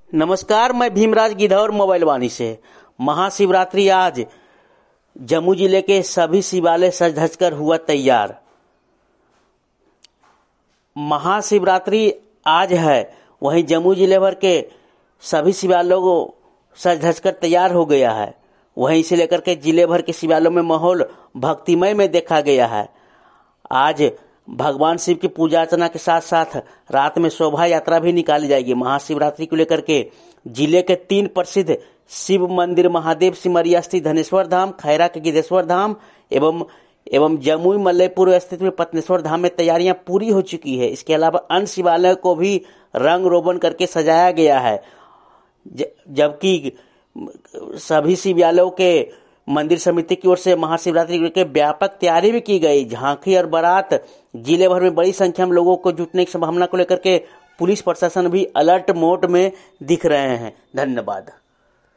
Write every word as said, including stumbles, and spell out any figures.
नमस्कार, मैं भीमराज गिधौर मोबाइल वाणी से। महाशिवरात्रि आज जम्मू जिले के सभी शिवालय सज धज कर हुआ तैयार। महाशिवरात्रि आज है, वहीं जम्मू जिले भर के सभी शिवालयों को सज धज कर तैयार हो गया है। वहीं इसे लेकर के जिले भर के शिवालयों में माहौल भक्तिमय में देखा गया है। आज भगवान शिव की पूजा अर्चना के साथ साथ रात में शोभा यात्रा भी निकाली जाएगी। महाशिवरात्रि को लेकर के जिले के तीन प्रसिद्ध शिव मंदिर महादेव सिमरिया स्थित धनेश्वर धाम, खैरा के गिद्धेश्वर धाम एवं एवं जमुई मल्लयपुर स्थित में पत्नेश्वर धाम में तैयारियां पूरी हो चुकी है। इसके अलावा अन्य शिवालयों को भी रंग रोगन करके सजाया गया है, जबकि सभी शिवालयों के मंदिर समिति की ओर से महाशिवरात्रि के व्यापक तैयारी भी की गई। झांकी और बारात जिले भर में बड़ी संख्या में लोगों को जुटने की संभावना को लेकर के पुलिस प्रशासन भी अलर्ट मोड में दिख रहे हैं। धन्यवाद।